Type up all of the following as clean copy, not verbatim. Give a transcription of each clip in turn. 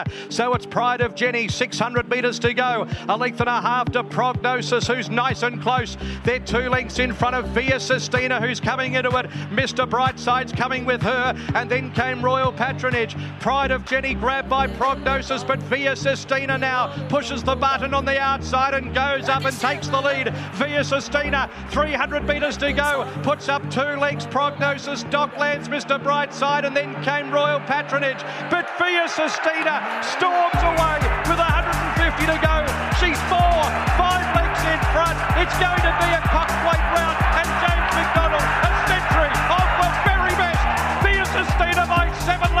So it's Pride of Jenny, 600 metres to go. A length and a half to Prognosis, who's nice and close. They're 2 lengths in front of Via Sistina, who's coming into it. Mr. Brightside's coming with her. And then came Royal Patronage. Pride of Jenny grabbed by Prognosis, but Via Sistina now pushes the button on the outside and goes up and takes the lead. Via Sistina, 300 metres to go. Puts up 2 lengths. Prognosis, Docklands, Mr. Brightside, and then came Royal Patronage. But Via Sistina storms away with 150 to go. She's 5 lengths in front. It's going to be a Cox Plate round, and James McDonald, a century of the very best. Via Sistina by 7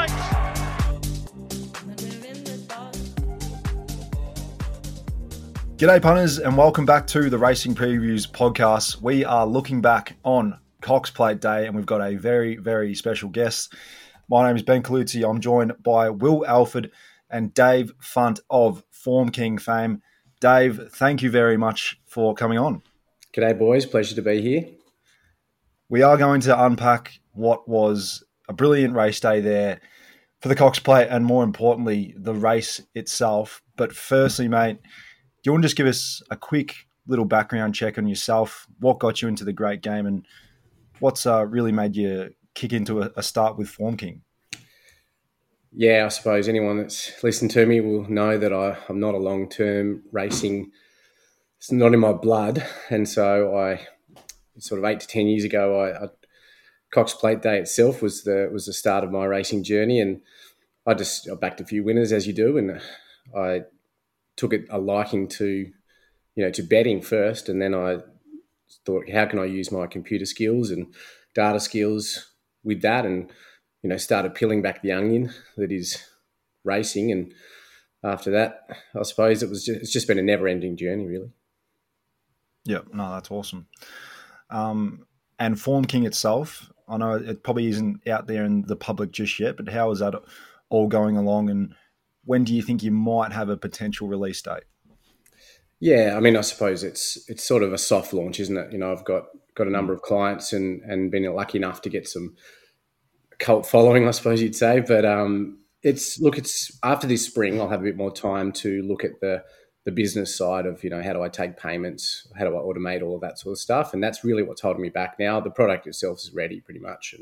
lengths. G'day punters, and welcome back to the Racing Previews podcast. We are looking back on Cox Plate Day, and we've got a very, very special guest. My name is Ben Colucci. I'm joined by Will Alford and Dave Funt of Form King fame. Dave, thank you very much for coming on. G'day boys, pleasure to be here. We are going to unpack what was a brilliant race day there for the Cox Plate, and more importantly, the race itself. But firstly, mate, do you want to just give us a quick little background check on yourself? What got you into the great game, and what's really made you kick into a start with Form King? Yeah, I suppose anyone that's listened to me will know that I'm not a long-term racing. It's not in my blood. And so I sort of 8 to 10 years ago, Cox Plate Day itself was the start of my racing journey. And I backed a few winners, as you do. And I took a liking to betting first. And then I thought, how can I use my computer skills and data skills with that, and started peeling back the onion that is racing. And after that, I suppose it's just been a never-ending journey, really. Yeah, no, that's awesome. And Form King itself, I know it probably isn't out there in the public just yet, but how is that all going along, and when do you think you might have a potential release date? Yeah, I mean, I suppose it's sort of a soft launch, isn't it? I've got a number of clients and been lucky enough to get some cult following, I suppose you'd say. But it's after this spring, I'll have a bit more time to look at the business side of, how do I take payments? How do I automate all of that sort of stuff? And that's really what's holding me back now. The product itself is ready pretty much.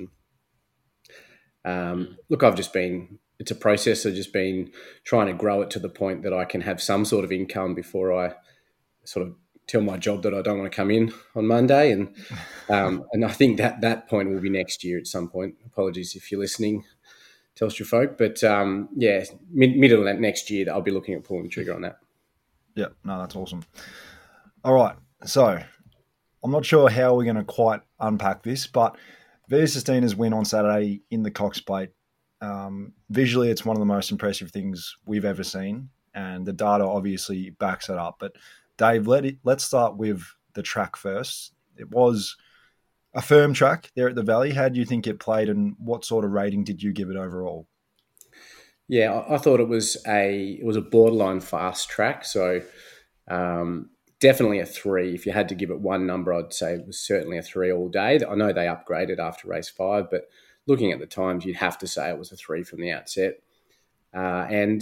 And look, it's a process. I've just been trying to grow it to the point that I can have some sort of income before I sort of tell my job that I don't want to come in on Monday. And I think that point will be next year at some point. Apologies if you're listening, Telstra folk. But middle of next year, I'll be looking at pulling the trigger on that. Yeah, no, that's awesome. All right. So I'm not sure how we're going to quite unpack this, but Via Sistina's win on Saturday in the Cox Plate, visually, it's one of the most impressive things we've ever seen, and the data obviously backs it up. But Dave, let's start with the track first. It was a firm track there at the Valley. How do you think it played, and what sort of rating did you give it overall? Yeah, I thought it was a borderline fast track, so definitely a 3. If you had to give it one number, I'd say it was certainly a 3 all day. I know they upgraded after race 5, but looking at the times, you'd have to say it was a 3 from the outset. And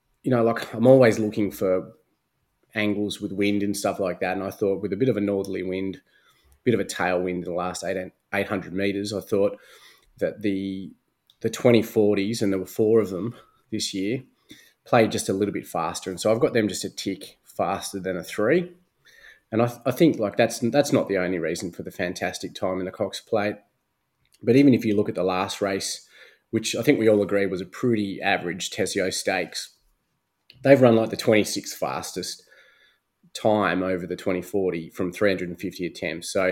I'm always looking for angles with wind and stuff like that. And I thought with a bit of a northerly wind, a bit of a tailwind in the last 800 metres, I thought that the 2040s, and there were 4 of them this year, played just a little bit faster. And so I've got them just a tick faster than a 3. And I think that's not the only reason for the fantastic time in the Cox Plate. But even if you look at the last race, which I think we all agree was a pretty average Tessio Stakes, they've run like the 26th fastest time over the 2040 from 350 attempts. So,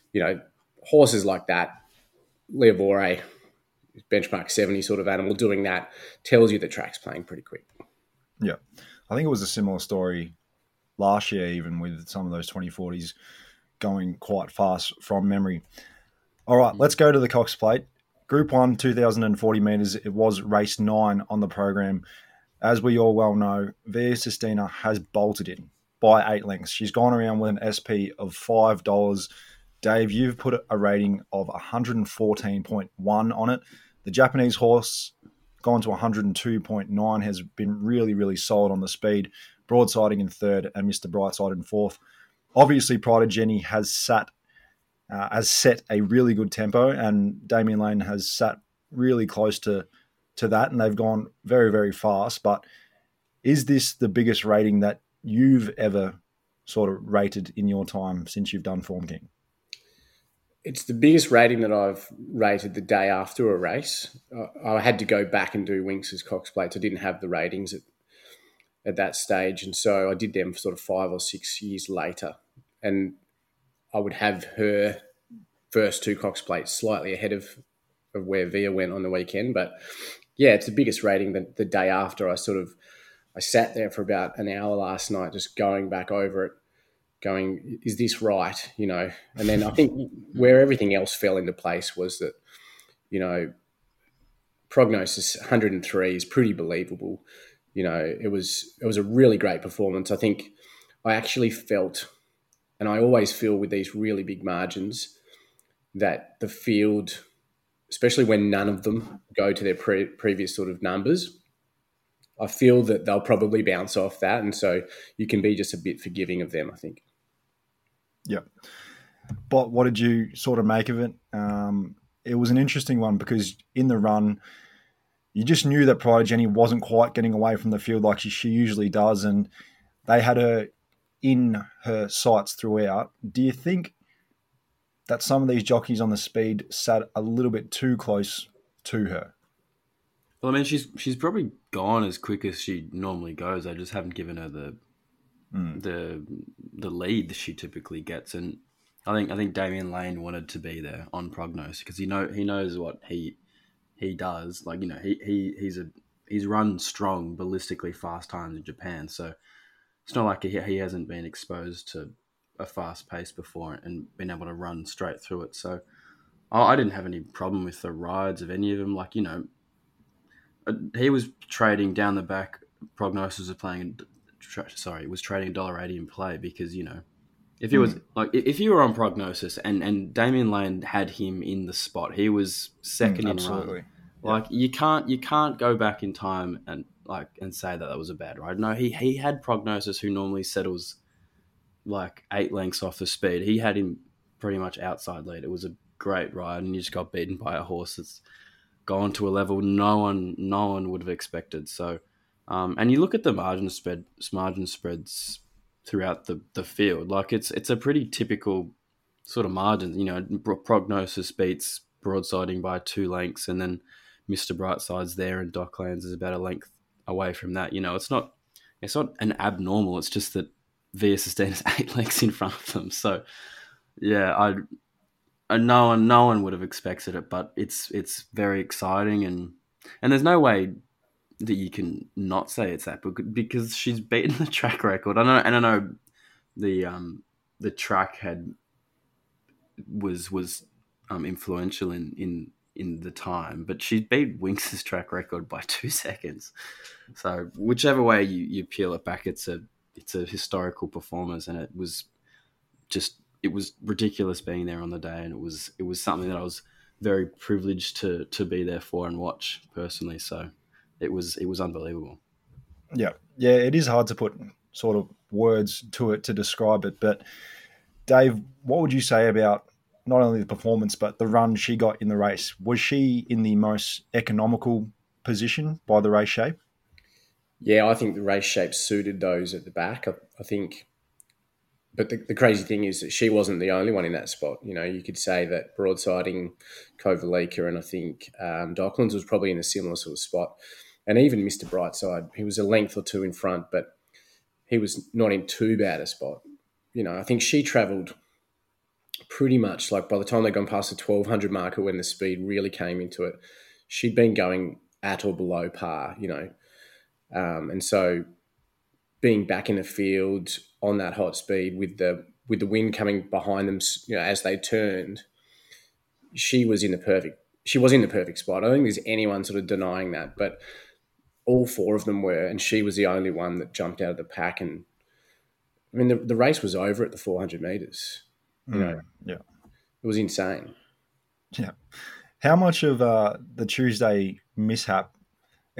horses like that, Leovore, benchmark 70 sort of animal, doing that tells you the track's playing pretty quick. Yeah. I think it was a similar story last year, even with some of those 2040s going quite fast from memory. All right, let's go to the Cox Plate. Group 1, 2,040 metres. It was race 9 on the program. As we all well know, Via Sistina has bolted in by 8 lengths. She's gone around with an SP of $5. Dave, you've put a rating of 114.1 on it. The Japanese horse gone to 102.9, has been really, really solid on the speed. Broadsiding in third and Mr. Brightside in fourth. Obviously, Pride of Jenny has set a really good tempo, and Damien Lane has sat really close to that, and they've gone very, very fast. But is this the biggest rating that you've ever sort of rated in your time since you've done Form King? It's the biggest rating that I've rated the day after a race. I had to go back and do Winx's Cox Plates. I didn't have the ratings at that stage, and so I did them sort of 5 or 6 years later. And I would have her first 2 Cox Plates slightly ahead of where Via went on the weekend. But yeah, it's the biggest rating the day after. I sat there for about an hour last night just going back over it, going, is this right? And then I think where everything else fell into place was that, Prognosis 103 is pretty believable. It was a really great performance. I think I actually felt, and I always feel with these really big margins, that the field, especially when none of them go to their previous sort of numbers, I feel that they'll probably bounce off that. And so you can be just a bit forgiving of them, I think. Yeah. But what did you sort of make of it? It was an interesting one because in the run, you just knew that Pride of Jenny wasn't quite getting away from the field like she usually does, and they had her in her sights throughout. Do you think that some of these jockeys on the speed sat a little bit too close to her? Well, I mean, she's probably gone as quick as she normally goes. I just haven't given her the lead that she typically gets, and I think Damien Lane wanted to be there on Prognosis because he knows what he does. Like, he's run strong, ballistically fast times in Japan, so it's not like he hasn't been exposed to a fast pace before and been able to run straight through it. So I didn't have any problem with the rides of any of them. Like, he was trading down the back. Prognosis was trading $1.80 in play because, if it was if you were on Prognosis and Damien Lane had him in the spot, he was second in run. Like, you can't go back in time and say that was a bad ride. No, he had Prognosis, who normally settles like 8 lengths off the speed. He had him pretty much outside lead. It was a great ride, and you just got beaten by a horse that's gone to a level no one would have expected. So, and you look at the margin spreads throughout the field. Like, it's a pretty typical sort of margin. Prognosis beats Broadsiding by 2 lengths, and then Mr. Brightside's there, and Docklands is about a length away from that. It's not an abnormal. It's just that Via Sistina's 8 lengths in front of them. So, yeah, no one would have expected it, but it's very exciting, and there's no way that you can not say it's that, because she's beaten the track record. I know the track was influential in the time, but she beat Winx's track record by 2 seconds. So whichever way you peel it back, it's a historical performance, and it was ridiculous being there on the day, and it was something that I was very privileged to be there for and watch personally. So it was unbelievable. Yeah, it is hard to put sort of words to it to describe it. But Dave, what would you say about not only the performance but the run she got in the race? Was she in the most economical position by the race shape? Yeah, I think the race shape suited those at the back. I think. But the crazy thing is that she wasn't the only one in that spot. You could say that Broadsiding, Kovalica, and I think Docklands was probably in a similar sort of spot. And even Mr. Brightside, he was a length or 2 in front, but he was not in too bad a spot. I think she travelled pretty much, like, by the time they'd gone past the 1200 marker when the speed really came into it, she'd been going at or below par, and so being back in the field on that hot speed with the wind coming behind them, as they turned, she was in the perfect spot. I don't think there's anyone sort of denying that, but all 4 of them were, and she was the only one that jumped out of the pack. And I mean, the race was over at the 400 meters. Yeah, it was insane. Yeah. How much of the Tuesday mishap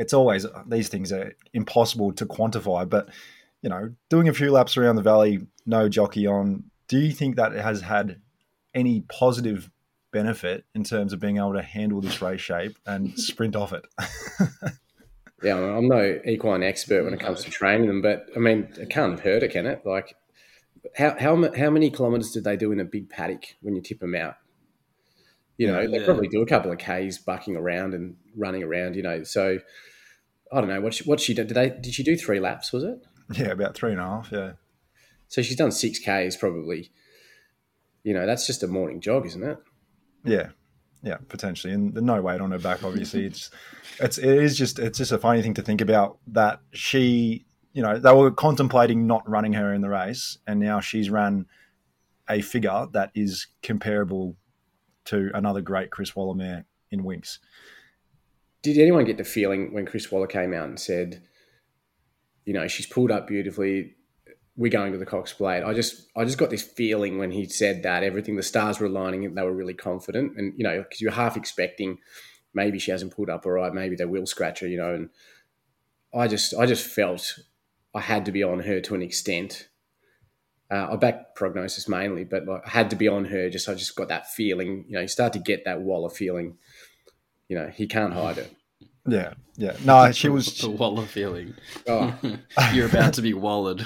it's always, these things are impossible to quantify, but, doing a few laps around the valley, no jockey on, do you think that it has had any positive benefit in terms of being able to handle this race shape and sprint off it? Yeah, I'm no equine expert when it comes to training them, but I mean, it can't have hurt it, can it? Like, how many kilometres did they do in a big paddock when you tip them out? They probably do a couple of Ks bucking around and running around, So I don't know what she did. Did she do 3 laps? Was it? Yeah, about 3.5. Yeah. So she's done 6 Ks probably. That's just a morning jog, isn't it? Yeah, potentially, and no weight on her back. Obviously, it's just a funny thing to think about that she, they were contemplating not running her in the race, and now she's run a figure that is comparable to another great Chris Waller mare in Winx. Did anyone get the feeling when Chris Waller came out and said, she's pulled up beautifully, we're going to the Cox Plate? I just got this feeling when he said that, everything, the stars were aligning and they were really confident. And, because you're half expecting maybe she hasn't pulled up all right, maybe they will scratch her, and I just felt I had to be on her to an extent. I back Prognosis mainly, but I had to be on her. I just got that feeling. You start to get that Waller feeling. He can't hide it. Yeah. No, she was the Waller feeling. Oh. You're about to be wallered.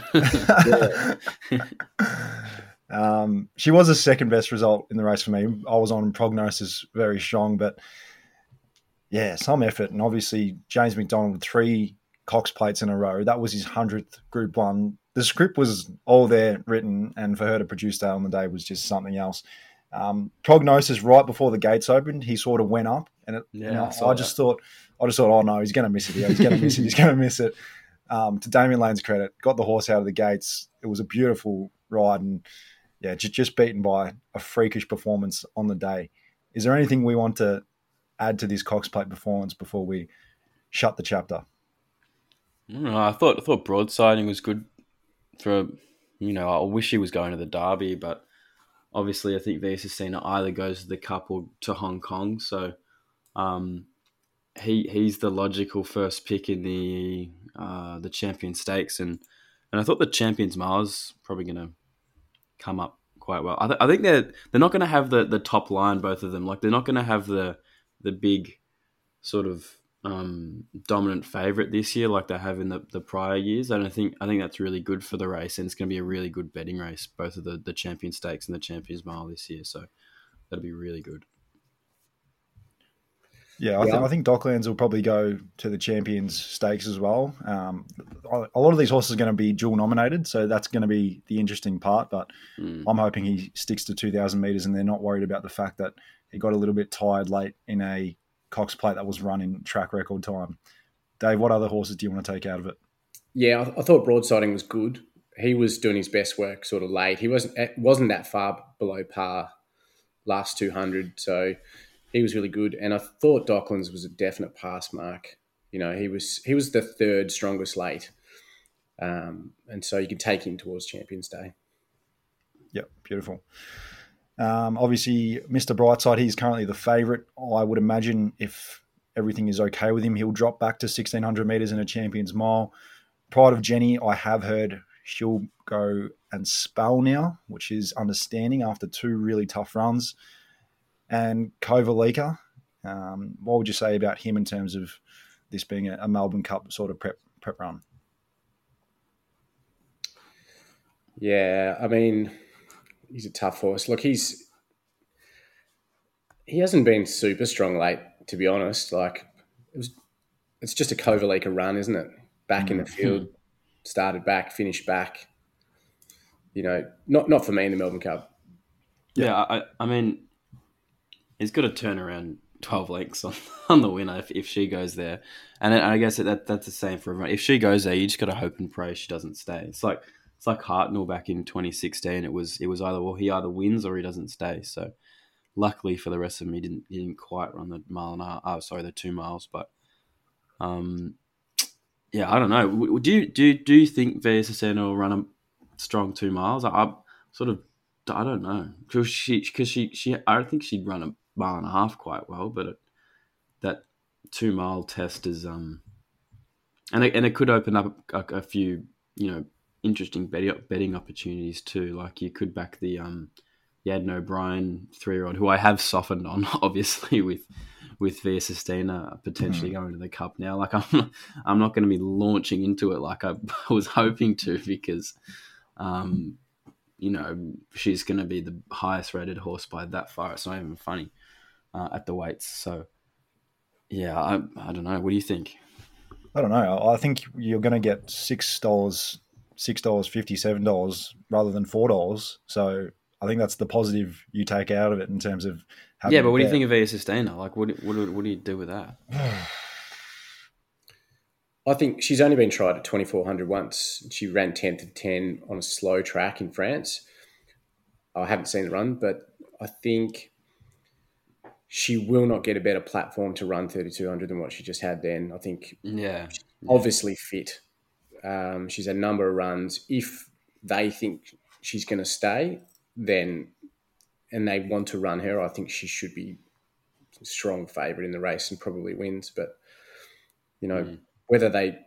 She was the second best result in the race for me. I was on Prognosis very strong, but yeah, some effort. And obviously, James McDonald with 3 Cox Plates in a row. That was his 100th Group 1. The script was all there written, and for her to produce that on the day was just something else. Prognosis right before the gates opened, he sort of went up, and I just thought, oh no, he's going to miss it here. He's going to miss it. He's going to miss it. To Damian Lane's credit, got the horse out of the gates. It was a beautiful ride, and just beaten by a freakish performance on the day. Is there anything we want to add to this Cox Plate performance before we shut the chapter? I thought broadsiding was good. I wish he was going to the Derby, but obviously I think Viesestina either goes to the Cup or to Hong Kong. So he's the logical first pick in the Champion Stakes, and I thought the Champions Miles probably going to come up quite well. I think they're not going to have the top line, both of them. Like, they're not going to have the big sort of dominant favourite this year like they have in the prior years. And I think that's really good for the race, and it's going to be a really good betting race, both of the Champion Stakes and the Champions Mile this year. So that'll be really good. Yeah, I think Docklands will probably go to the Champions Stakes as well. A lot of these horses are going to be dual nominated, so that's going to be the interesting part. But I'm hoping he sticks to 2,000 metres, and they're not worried about the fact that he got a little bit tired late in a Cox Plate that was run in track record time. Dave, what other horses do you want to take out of it? Yeah, I thought broadsiding was good. He was doing his best work sort of late. He wasn't that far below par last 200, so he was really good. And I thought Docklands was a definite pass mark. He was the 3rd strongest late, and so you can take him towards Champions Day. Yep, beautiful. Obviously, Mr. Brightside, he's currently the favourite. I would imagine if everything is okay with him, he'll drop back to 1,600 metres in a Champions Mile. Pride of Jenny, I have heard she'll go and spell now, which is understanding after 2 really tough runs. And Kovalika, what would you say about him in terms of this being a Melbourne Cup sort of prep run? Yeah, I mean, he's a tough horse. Look, he hasn't been super strong late, to be honest. Like, it's just a Kovalika run, isn't it? Back in the field, started back, finished back. Not for me in the Melbourne Cup. Yeah, I mean, he's got to turn around 12 lengths on the winner if she goes there. And I guess that's the same for everyone. If she goes there, you just got to hope and pray she doesn't stay. It's like Hartnell back in 2016. It was either he either wins or he doesn't stay. So luckily for the rest of them, he didn't quite run the 2 miles. But yeah, I don't know. Do you think Viesestina will run a strong 2 miles? I don't know, because she I think she'd run a 1.5 mile quite well, but that 2 mile test is and it could open up a few, interesting betting opportunities too. Like you could back the Yadden O'Brien 3-year-old, who I have softened on, obviously with Via Sistina potentially going to the Cup now. Like I'm not going to be launching into it like I was hoping to, because she's going to be the highest rated horse by that far. It's not even funny at the weights. So yeah, I don't know. What do you think? I don't know. I think you're going to get $6, $6.50, $7 rather than $4. So I think that's the positive you take out of it in terms of having. Yeah, but what do you think of Via Sistina? Like, what do you do with that? I think she's only been tried at 2,400 once. She ran 10th of 10 on a slow track in France. I haven't seen the run, but I think she will not get a better platform to run 3,200 than what she just had then. I think she's obviously fit. She's had a number of runs. If they think she's going to stay, then and they want to run her, I think she should be a strong favourite in the race and probably wins. But, whether they,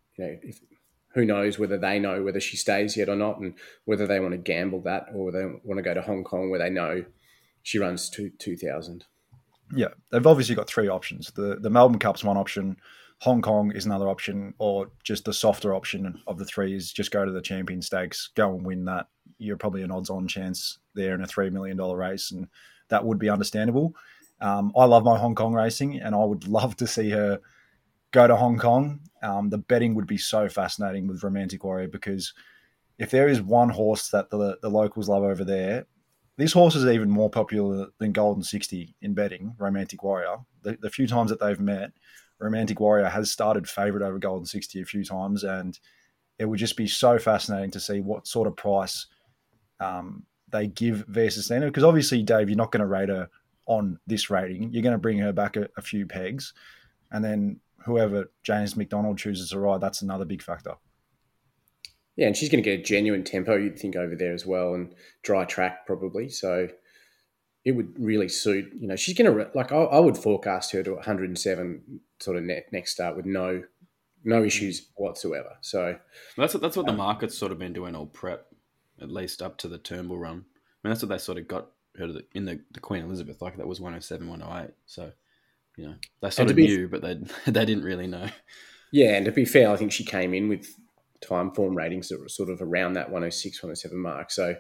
who knows whether they know whether she stays yet or not, and whether they want to gamble that or they want to go to Hong Kong where they know she runs 2,000. Yeah, they've obviously got three options. The Melbourne Cup's one option, Hong Kong is another option, or just the softer option of the three is just go to the Champion Stakes, go and win that. You're probably an odds-on chance there in a $3 million race, and that would be understandable. I love my Hong Kong racing, and I would love to see her go to Hong Kong. The betting would be so fascinating with Romantic Warrior, because if there is one horse that the locals love over there, this horse is even more popular than Golden 60 in betting, Romantic Warrior. The few times that they've met, Romantic Warrior has started favourite over Golden 60 a few times, and it would just be so fascinating to see what sort of price they give Via Sistina, because obviously, Dave, you're not going to rate her on this rating. You're going to bring her back a few pegs, and then whoever James McDonald chooses to ride, that's another big factor. Yeah, and she's going to get a genuine tempo, you'd think, over there as well, and dry track probably. So it would really suit. She's going to, like, I would forecast her to 107 sort of next start with no issues whatsoever. So that's what the market's sort of been doing all prep, at least up to the Turnbull run. I mean, that's what they sort of got her to in the Queen Elizabeth, like that was 107, 108. So, they sort of knew, but they didn't really know. Yeah, and to be fair, I think she came in with time form ratings that were sort of around that 106, 107 mark. So,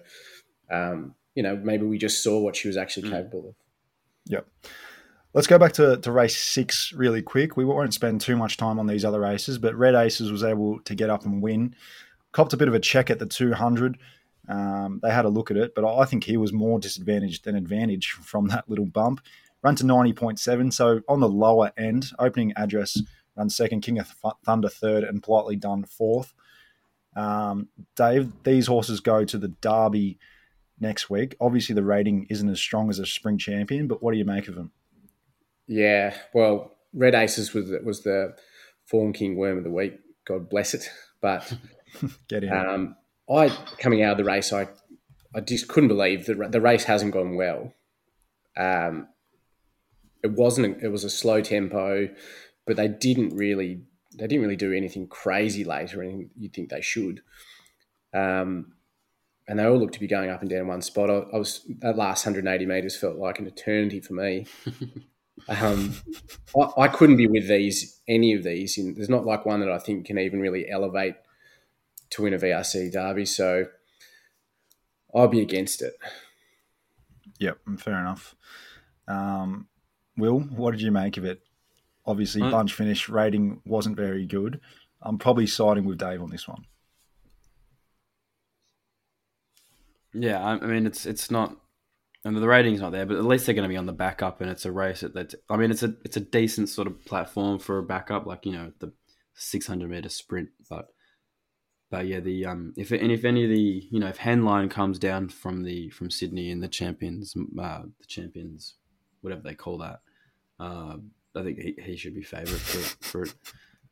maybe we just saw what she was actually capable of. Yep. Let's go back to race 6 really quick. We won't spend too much time on these other races, but Red Aces was able to get up and win. Copped a bit of a check at the 200. They had a look at it, but I think he was more disadvantaged than advantage from that little bump. Run to 90.7, so on the lower end. Opening address, run second, King of Thunder third, and Politely Done fourth. Dave, these horses go to the Derby next week. Obviously, the rating isn't as strong as a Spring Champion, but what do you make of them? Yeah, well, Red Aces was the Form King Worm of the Week. God bless it. But Get in. Coming out of the race, I just couldn't believe that the race hasn't gone well. It was a slow tempo, but they didn't really do anything crazy late or anything you'd think they should. And they all looked to be going up and down one spot. That last 180 metres felt like an eternity for me. I couldn't be with any of these. There's not like one that I think can even really elevate to win a VRC Derby. So I'll be against it. Yep, fair enough. Will, what did you make of it? Obviously, bunch finish rating wasn't very good. I'm probably siding with Dave on this one. Yeah, I mean, it's not, and the rating's not there, but at least they're going to be on the backup, and it's a race it's a decent sort of platform for a backup, like the 600 meter sprint. But yeah, if any of the if Henline comes down from Sydney in the champions, whatever they call that, I think he should be favourite for it.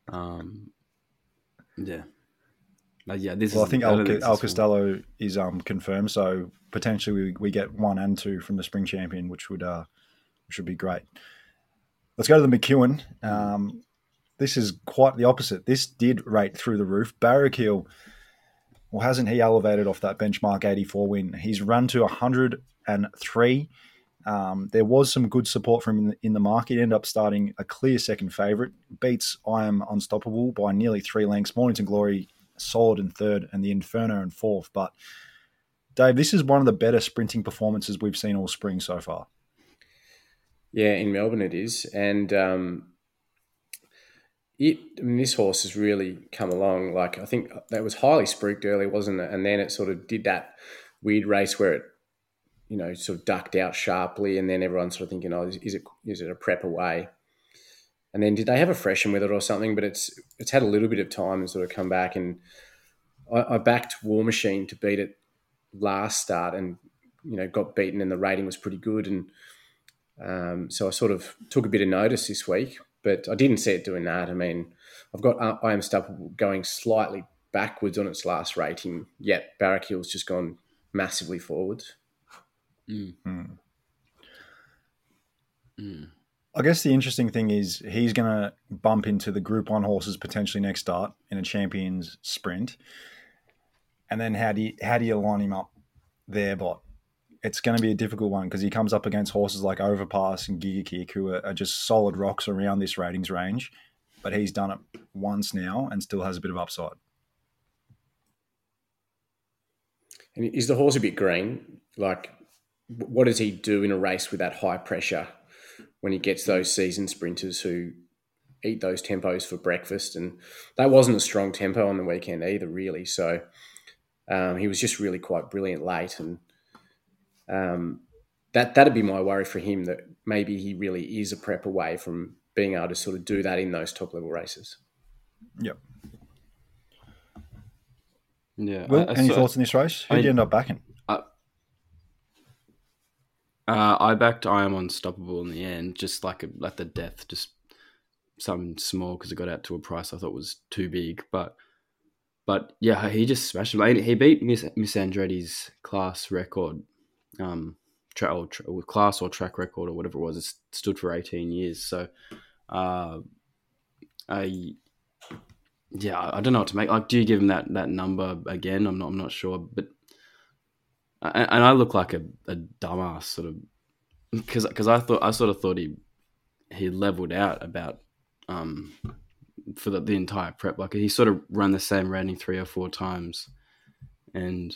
Yeah. Yeah, I think Al Costello is confirmed, so potentially we get 1 and 2 from the Spring Champion, which would be great. Let's go to the McEwen. this is quite the opposite. This did rate through the roof. Barrakill, well, hasn't he elevated off that benchmark 84 win? He's run to 103. There was some good support from him in the market. He ended up starting a clear second favourite. Beats I Am Unstoppable by nearly 3 lengths. Mornington Glory solid in third, and the Inferno in fourth. But Dave, this is one of the better sprinting performances we've seen all spring so far. Yeah, in Melbourne it is. And this horse has really come along. Like, I think that was highly spruiked early, wasn't it? And then it sort of did that weird race where it, sort of ducked out sharply, and then everyone's sort of thinking, oh, is it a prep away? And then did they have a freshen with it or something? But it's had a little bit of time and sort of come back. And I backed War Machine to beat it last start, and got beaten, and the rating was pretty good. And so I sort of took a bit of notice this week, but I didn't see it doing that. I mean, I've got I Am Unstoppable going slightly backwards on its last rating, yet Barrakill's just gone massively forwards. I guess the interesting thing is he's going to bump into the Group 1 horses potentially next start in a Champions Sprint. And then how do you line him up there, Bot? It's going to be a difficult one because he comes up against horses like Overpass and Giga Kick, who are just solid rocks around this ratings range. But he's done it once now and still has a bit of upside. And is the horse a bit green? Like, what does he do in a race with that high pressure when he gets those seasoned sprinters who eat those tempos for breakfast? And that wasn't a strong tempo on the weekend either, really. So he was just really quite brilliant late. And that'd be my worry for him, that maybe he really is a prep away from being able to sort of do that in those top-level races. Yep. Yeah. Will, any thoughts on this race? Who did you end up backing? I backed I Am Unstoppable in the end, just like the death, just something small because it got out to a price I thought was too big. But yeah, he just smashed him. He beat Miss Andretti's class record, class or track record or whatever it was. It stood for 18 years. So, I don't know what to make. Like, do you give him that number again? I'm not sure, but. And I look like a dumbass, sort of, because I sort of thought he leveled out about for the entire prep. Like, he sort of ran the same rating 3 or 4 times, and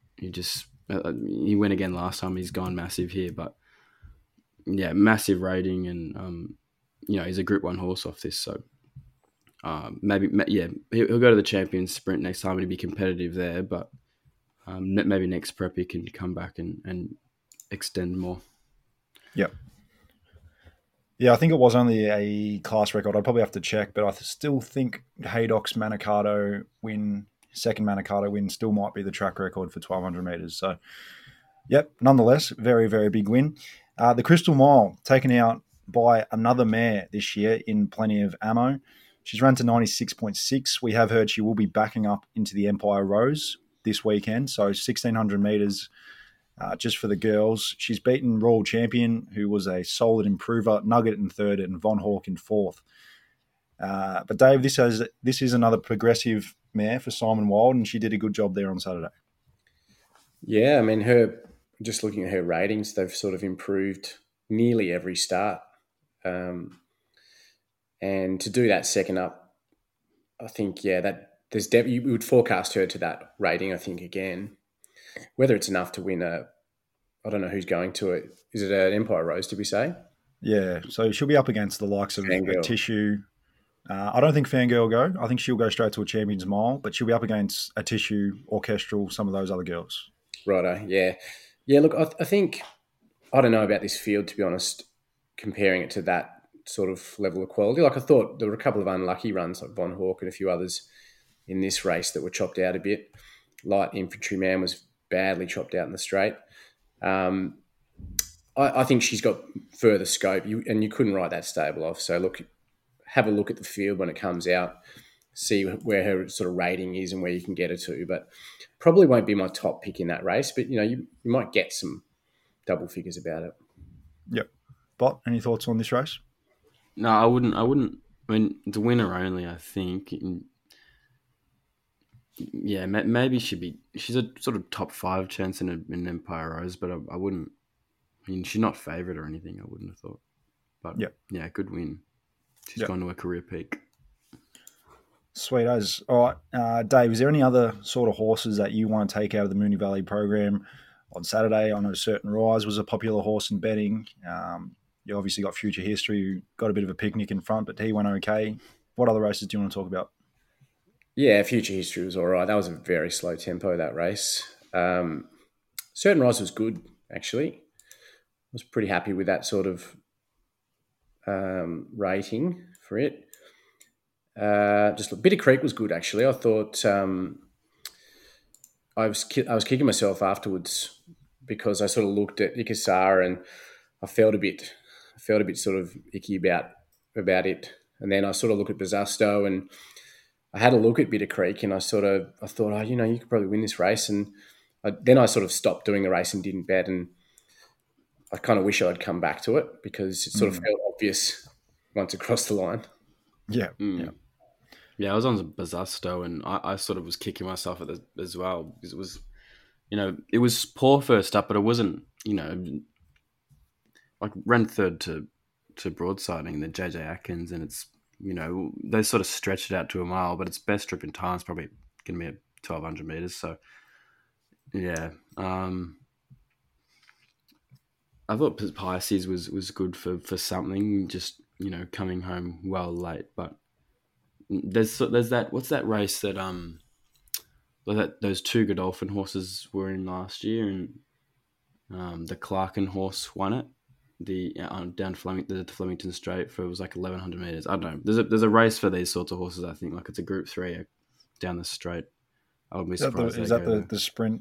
he went again last time. He's gone massive here, but yeah, massive rating, and he's a Group 1 horse off this, so maybe he'll go to the Champions Sprint next time and he'll be competitive there, but. Maybe next prep he can come back and extend more. Yeah. Yeah, I think it was only a class record. I'd probably have to check, but I still think Haydock's second Manicato win still might be the track record for 1,200 metres. So, yep, nonetheless, very, very big win. The Crystal Mile taken out by another mare this year in Plenty of Ammo. She's run to 96.6. We have heard she will be backing up into the Empire Rose this weekend, so 1,600 metres just for the girls. She's beaten Royal Champion, who was a solid improver, Nugget in third, and Von Hawk in fourth. But Dave, this is another progressive mare for Simon Wild, and she did a good job there on Saturday. Yeah, I mean, just looking at her ratings, they've sort of improved nearly every start. And to do that second up, I think, that you would forecast her to that rating, I think, again. Whether it's enough to win I don't know who's going to it. Is it an Empire Rose, did we say? Yeah, so she'll be up against the likes of Tissue. I don't think Fangirl will go. I think she'll go straight to a Champions Mile, but she'll be up against a Tissue, Orchestral, some of those other girls. Righto, yeah. Yeah, look, I think, I don't know about this field, to be honest, comparing it to that sort of level of quality. Like, I thought there were a couple of unlucky runs, like Von Hawk and a few others in this race that were chopped out a bit. Light Infantryman was badly chopped out in the straight. I think she's got further scope, and you couldn't write that stable off. So look, have a look at the field when it comes out, see where her sort of rating is and where you can get her to. But probably won't be my top pick in that race, but you might get some double figures about it. Yep. Bot, any thoughts on this race? No, I wouldn't I mean, the winner only, I think. Yeah, maybe she's a sort of top 5 chance in Empire Rose, but I wouldn't. I mean, she's not favourite or anything. I wouldn't have thought. But yeah, good win. She's gone to a career peak. Sweet as. All right, Dave, is there any other sort of horses that you want to take out of the Moonee Valley program on Saturday? I know Certain Rise was a popular horse in betting. You obviously got Future History, who got a bit of a picnic in front, but he went okay. What other races do you want to talk about? Yeah, Future History was all right. That was a very slow tempo, that race. Certain Rise was good, actually. I was pretty happy with that sort of rating for it. Just Bitter Creek was good, actually. I thought I was kicking myself afterwards because I sort of looked at Ikasar and I felt a bit sort of icky about it. And then I sort of looked at Bazasto and I had a look at Bitter Creek and I thought, oh, you could probably win this race. And then I sort of stopped doing the race and didn't bet. And I kind of wish I'd come back to it because it sort of felt obvious once across the line. Yeah. Yeah, I was on Bazasto and I sort of was kicking myself at as well because it was, it was poor first up, but it wasn't, like ran third to Broadsiding and then JJ Atkins, and it's, they sort of stretched it out to a mile, but its best trip in time is probably going to be at 1,200 meters. So, yeah. I thought Pisces was good for something, just, coming home well late, but there's that, what's that race that those 2 Godolphin horses were in last year, and the Clarkin horse won it, down the Flemington Straight for, it was like 1,100 meters. I don't know. There's a race for these sorts of horses. I think like it's a Group 3 down the straight. I would be surprised. Is that the sprint?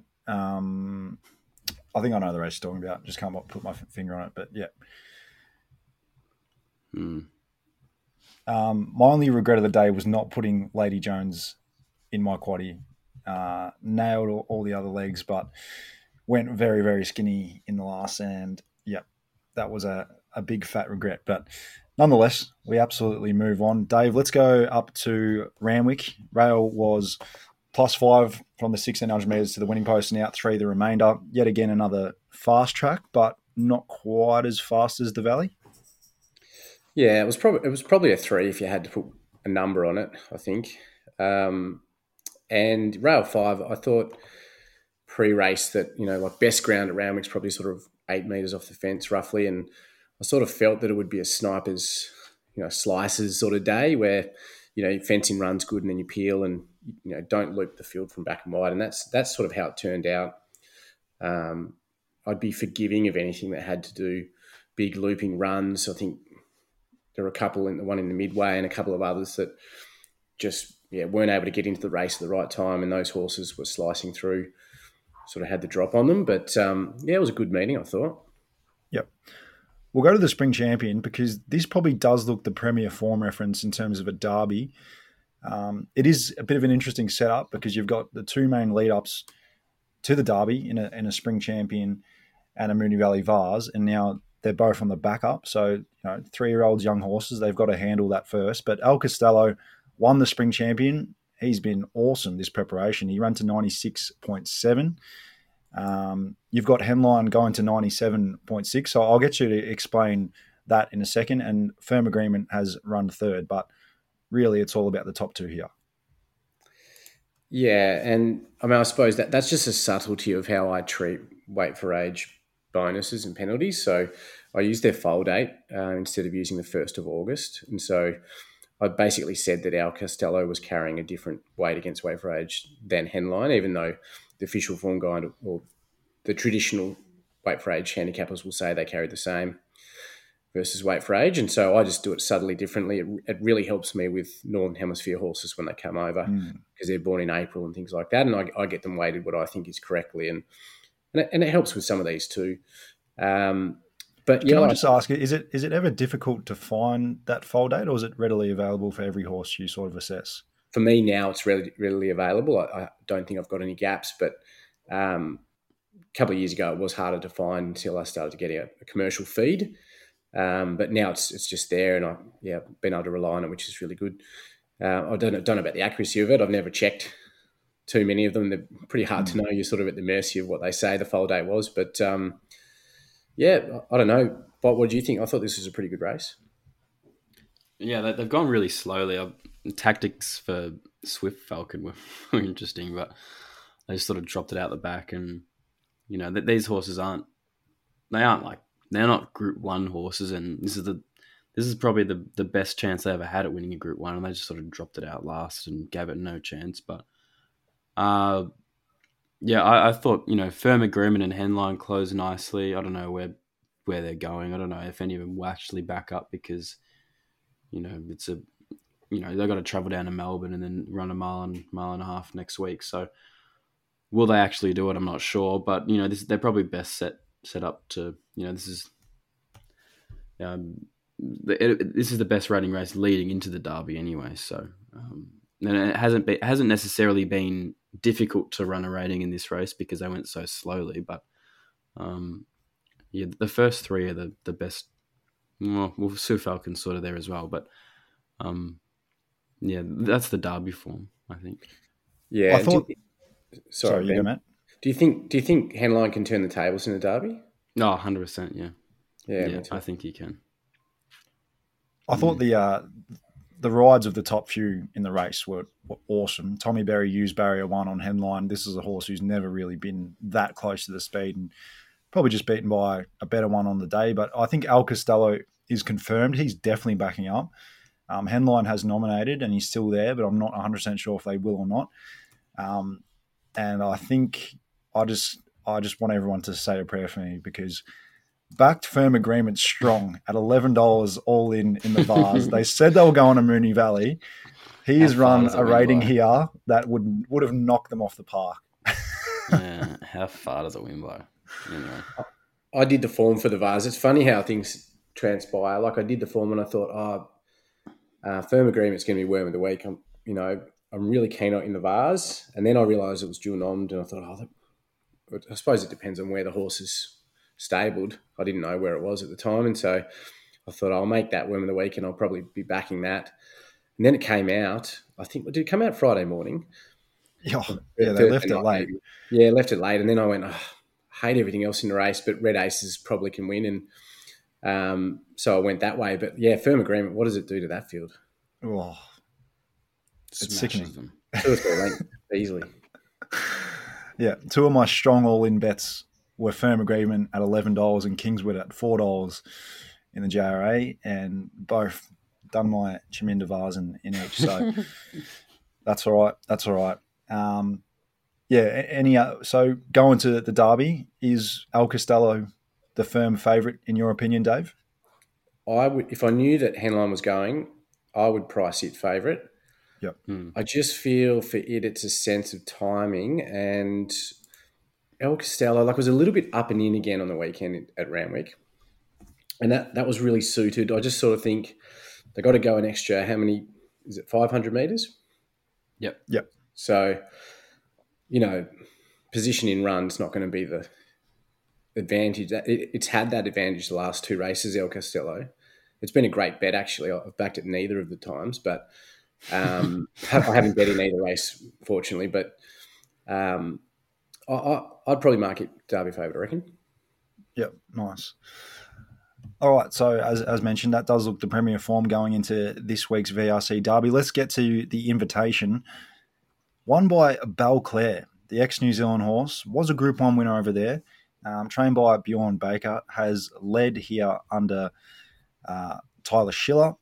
I think I know the race you're talking about. Just can't put my finger on it, but yeah. My only regret of the day was not putting Lady Jones in my quaddie. Nailed all the other legs, but went very, very skinny in the last, and that was a big fat regret. But nonetheless, we absolutely move on. Dave, let's go up to Randwick. Rail was +5 from the 1,600 metres to the winning post and out 3 the remainder. Yet again, another fast track, but not quite as fast as the Valley. Yeah, it was probably a 3 if you had to put a number on it, I think. And Rail 5, I thought pre-race that, like best ground at Randwick's probably sort of 8 metres off the fence roughly, and I sort of felt that it would be a sniper's, slices sort of day where, fencing runs good and then you peel and, don't loop the field from back and wide, and that's sort of how it turned out. I'd be forgiving of anything that had to do big looping runs. I think there were a couple one in the midway and a couple of others that just weren't able to get into the race at the right time, and those horses were slicing through, sort of had the drop on them. But it was a good meeting, I thought. Yep. We'll go to the Spring Champion because this probably does look the premier form reference in terms of a derby. It is a bit of an interesting setup because you've got the 2 main lead-ups to the derby in a Spring Champion and a Moonee Valley Vase, and now they're both on the backup. So, 3-year-olds, young horses, they've got to handle that first. But El Costello won the Spring Champion. He's been awesome this preparation. He ran to 96.7. You've got Henline going to 97.6. So I'll get you to explain that in a second. And Firm Agreement has run 3rd, but really it's all about the top 2 here. Yeah, and I suppose that's just a subtlety of how I treat weight for age bonuses and penalties. So I used their foal date instead of using the 1st of August. And so I basically said that El Costello was carrying a different weight against weight for age than Henline, even though the official form guide or the traditional weight for age handicappers will say they carry the same versus weight for age. And so I just do it subtly differently. It really helps me with Northern Hemisphere horses when they come over because they're born in April and things like that. And I get them weighted what I think is correctly. And it helps with some of these too. But can I just ask, is it ever difficult to find that foal date, or is it readily available for every horse you sort of assess? For me now, it's readily available. I don't think I've got any gaps, but a couple of years ago, it was harder to find until I started to get a commercial feed. But now it's just there, and I've been able to rely on it, which is really good. I don't know about the accuracy of it. I've never checked too many of them. They're pretty hard to know. You're sort of at the mercy of what they say the foal date was. But I don't know. But what do you think? I thought this was a pretty good race. Yeah, they've gone really slowly. Tactics for Swift Falcon were interesting, but they just sort of dropped it out the back. And these horses they're not Group 1 horses, and this is probably the best chance they ever had at winning a Group 1, and they just sort of dropped it out last and gave it no chance. But I thought Firm Agreement and Henline closed nicely. I don't know where they're going. I don't know if any of them will actually back up, because it's they've got to travel down to Melbourne and then run a mile and a half next week. So will they actually do it? I'm not sure, but they're probably best set up to this is the best rating race leading into the Derby anyway. So and it hasn't necessarily been difficult to run a rating in this race because they went so slowly. But the first three are the best. Well, Sue Falcon's sort of there as well, but that's the Derby form, I think. Yeah, I thought. Sorry, you go, Matt. Do you think Henline can turn the tables in the Derby? No, 100%. Yeah. Yeah, I think he can. I thought the rides of the top few in the race were awesome. Tommy Berry used barrier 1 on Henline. This is a horse who's never really been that close to the speed, and probably just beaten by a better one on the day. But I think Al Costello is confirmed. He's definitely backing up. Henline has nominated and he's still there, but I'm not 100% sure if they will or not. And I think I just want everyone to say a prayer for me, because backed Firm Agreement strong at $11 all in the Vars. They said they were going to Moonee Valley. He has run a rating here that would have knocked them off the park. Yeah, how far does it win by? Anyway. I did the form for the Vars. It's funny how things transpire. Like, I did the form and I thought, Firm Agreement's going to be worm of the week. I'm really keen on in the Vars, and then I realised it was dual nommed, and I thought, I suppose it depends on where the horse is stabled. I didn't know where it was at the time, and so I thought I'll make that worm of the week, and I'll probably be backing that. And then it came out. I think, did it come out Friday morning? Yeah, they left it late. Yeah, left it late, and then I went, I hate everything else in the race, but Red Aces probably can win, and so I went that way. But yeah, Firm Agreement, what does it do to that field? Oh, it's sickening. Them. 2 or 3 lengths easily. Yeah, 2 of my strong all-in bets were Firm Agreement at $11 and Kingswood at $4 in the JRA, and both done my Chaminda Vars in each. So that's all right. That's all right. So going to the Derby, is Al Costello the firm favourite in your opinion, Dave? I would, if I knew that Henline was going, I would price it favourite. Yep. I just feel for it, it's a sense of timing, and El Costello was a little bit up and in again on the weekend at Randwick, and that was really suited. I just sort of think they got to go an extra. How many is it? 500 metres. Yep. So, position in run's not going to be the advantage. It's had that advantage the last 2 races. El Costello. It's been a great bet actually. I've backed it neither of the times, but. I haven't bet in either race, fortunately, but I'd probably mark it Derby favourite, I reckon. Yep, nice. All right, so as mentioned, that does look the premier form going into this week's VRC Derby. Let's get to the invitation. Won by Balclair, the ex-New Zealand horse, was a Group 1 winner over there. Trained by Bjorn Baker, has led here under Tyler Schiller.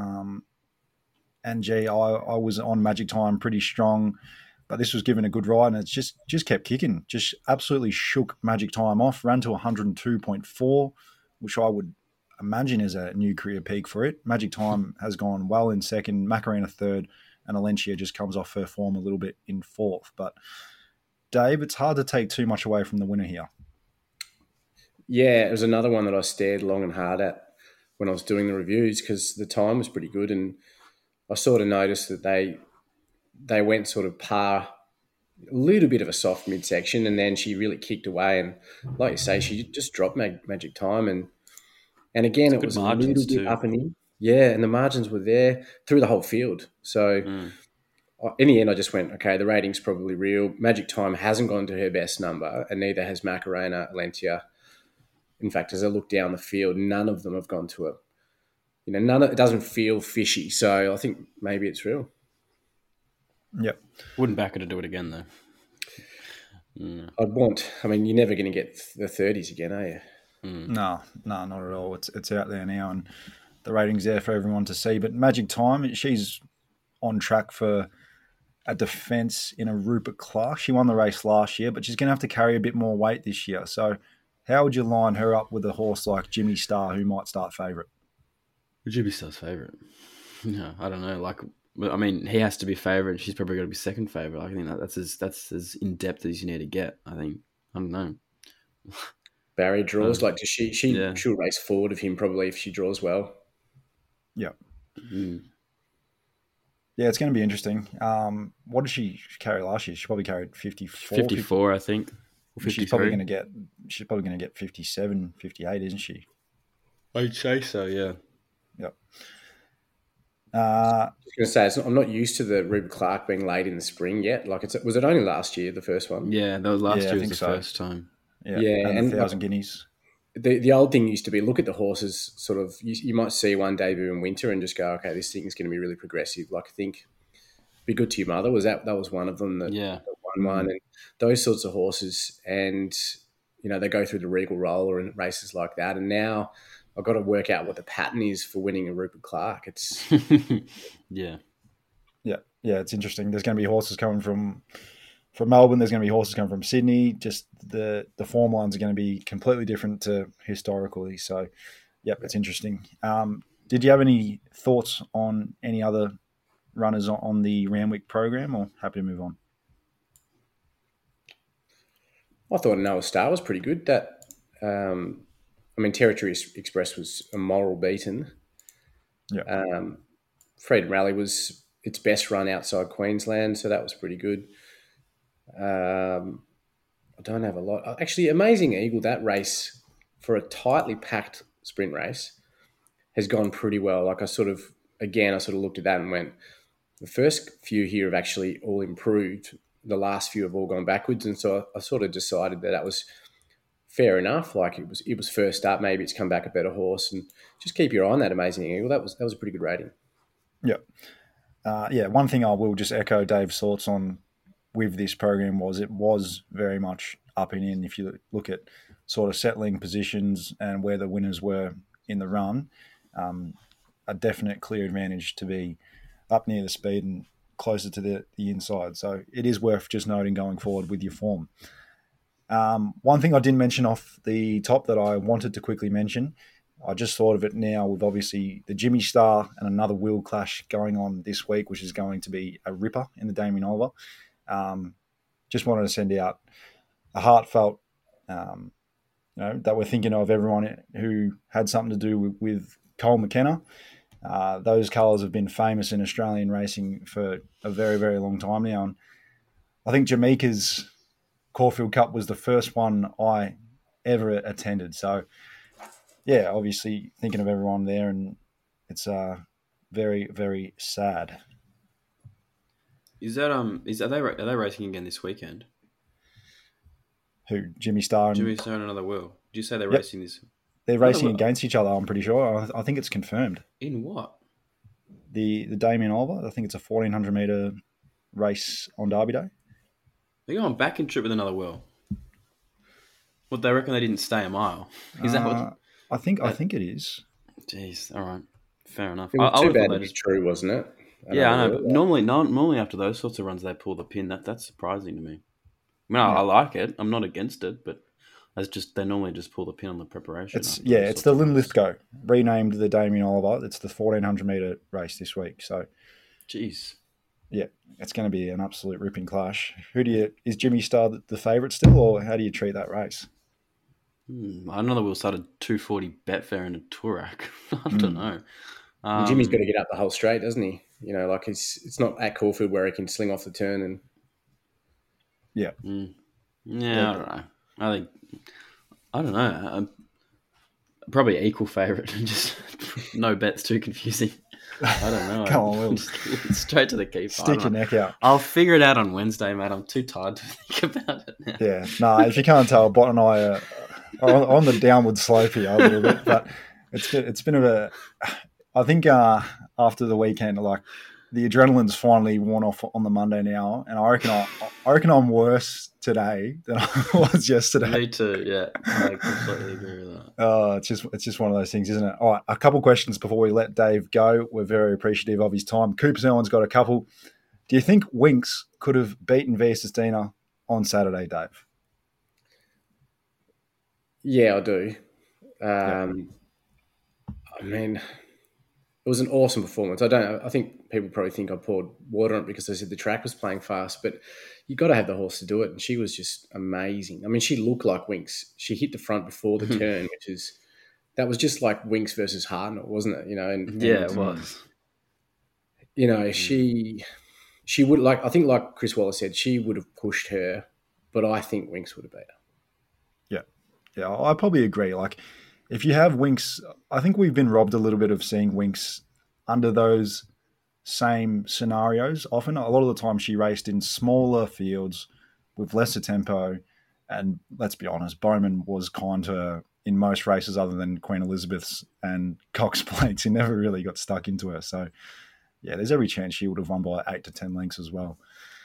And I was on Magic Time pretty strong, but this was given a good ride, and it's just kept kicking. Just absolutely shook Magic Time off, ran to 102.4, which I would imagine is a new career peak for it. Magic Time has gone well in second, Macarena third, and Alencia just comes off her form a little bit in fourth. But Dave, it's hard to take too much away from the winner here. Yeah, it was another one that I stared long and hard at when I was doing the reviews because the time was pretty good, and I sort of noticed that they went sort of par, a little bit of a soft midsection, and then she really kicked away. And like you say, she just dropped Magic Time, and And again, it good was a margins little bit too. up and in. Yeah, and the margins were there through the whole field. So in the end, I just went, okay, the rating's probably real. Magic Time hasn't gone to her best number, and neither has Macarena, Alentia. In fact, as I look down the field, none of them have gone to it. It doesn't feel fishy. So I think maybe it's real. Yep. Wouldn't back her to do it again though. You're never going to get the 30s again, are you? No, not at all. It's out there now, and the rating's there for everyone to see. But Magic Time, she's on track for a defence in a Rupert Clark. She won the race last year, but she's going to have to carry a bit more weight this year. So how would you line her up with a horse like Jimmy Star, who might start favourite? Jimmy Star's favourite? No, I don't know. He has to be favourite, and she's probably going to be second favourite. I think that's as in depth as you need to get. I don't know. Barry draws she'll race forward of him probably if she draws well. Yeah. Yeah, it's going to be interesting. What did she carry last year? She probably carried 54, I think. She's probably going to get 57, 58, isn't she? I'd say so, yeah. Yep. I was going to say, I'm not used to the Rupert Clark being late in the spring yet. Was it only last year, the first one? Yeah, that was last year was the first time. Yeah, and 1,000 guineas. The old thing used to be, look at the horses sort of, you might see one debut in winter and just go, okay, this thing is going to be really progressive. Like, I think Be Good to Your Mother, that was one of them that won one. And those sorts of horses, and, they go through the Regal Roller and races like that. And now I've got to work out what the pattern is for winning a Rupert Clark. It's Yeah, it's interesting. There's going to be horses coming from Melbourne. There's going to be horses coming from Sydney. Just the form lines are going to be completely different to historically. So, it's interesting. Did you have any thoughts on any other runners on the Randwick program, or happy to move on? I thought Noah Star was pretty good. That Territory Express was a moral beaten. Yeah. Freedom Rally was its best run outside Queensland, so that was pretty good. I don't have a lot. Actually, Amazing Eagle, that race for a tightly packed sprint race has gone pretty well. Like I sort of looked at that and went, the first few here have actually all improved. The last few have all gone backwards. And so I sort of decided that was fair enough. Like it was first up. Maybe it's come back a better horse, and just keep your eye on that Amazing Eagle. That was a pretty good rating. Yeah. One thing I will just echo Dave's thoughts on with this program was it was very much up and in. If you look at sort of settling positions and where the winners were in the run, a definite clear advantage to be up near the speed and closer to the inside. So it is worth just noting going forward with your form. One thing I didn't mention off the top that I wanted to quickly mention, I just thought of it now with obviously the Jimmy Star and another wheel clash going on this week, which is going to be a ripper in the Damien Oliver. Just wanted to send out a heartfelt, that we're thinking of everyone who had something to do with Cole McKenna. Those colours have been famous in Australian racing for a very, very long time now. And I think Jamaica's Caulfield Cup was the first one I ever attended. So, yeah, obviously thinking of everyone there, and it's very, very sad. Are they racing again this weekend? Who? Jimmy Star and Jimmy Star and another wheel. Did you say they're racing this? They're racing against each other, I'm pretty sure. I think it's confirmed. In what? The Damien Oliver. I think it's a 1,400 metre race on Derby Day. They're going back and trip with another wheel. What, they reckon they didn't stay a mile? Is that what? I think it is. Jeez, all right. Fair enough. It was too bad to be true, wasn't it? Yeah, I know. But normally after those sorts of runs, they pull the pin. That's surprising to me. I mean, I like it. I'm not against it, but they normally just pull the pin on the preparation. It's the Linlithgow, renamed the Damien Oliver. It's the 1,400 metre race this week. So, jeez. Yeah, it's going to be an absolute ripping clash. Is Jimmy Star the favourite still, or how do you treat that race? I know that we'll start a 240 Betfair and a Tourak. I don't know. Jimmy's got to get up the whole straight, doesn't he? It's not at Caulfield where he can sling off the turn and. Yeah. Yeah, I don't know. I don't know. probably equal favourite. Just no bets too confusing. I don't know. Come on, Will. Just straight to the keeper. Stick your neck out. I'll figure it out on Wednesday, mate. I'm too tired to think about it now. Yeah, no, if you can't tell, Bot and I are on the downward slope here a little bit, but it's been I think after the weekend, like the adrenaline's finally worn off on the Monday now, and I reckon I'm worse today than I was yesterday. Me too. Yeah, I completely agree with that. It's just one of those things, isn't it? All right, a couple questions before we let Dave go. We're very appreciative of his time. Cooper's Ellen's got a couple. Do you think Winks could have beaten Via Sistina on Saturday, Dave? Yeah, I do. I mean, it was an awesome performance. I think people probably think I poured water on it because I said the track was playing fast, but you got to have the horse to do it, and she was just amazing. I mean, she looked like Winks. She hit the front before the turn, that was just like Winks versus Hartnell, wasn't it? It was. She would I think like Chris Wallace said, she would have pushed her, but I think Winks would have beat her. Yeah, I probably agree. Like, if you have Winks, I think we've been robbed a little bit of seeing Winks under those same scenarios. Often, a lot of the time, she raced in smaller fields with lesser tempo. And let's be honest, Bowman was kind to her in most races other than Queen Elizabeth's and Cox Plates. He never really got stuck into her. So, yeah, there's every chance she would have won by 8 to 10 lengths as well.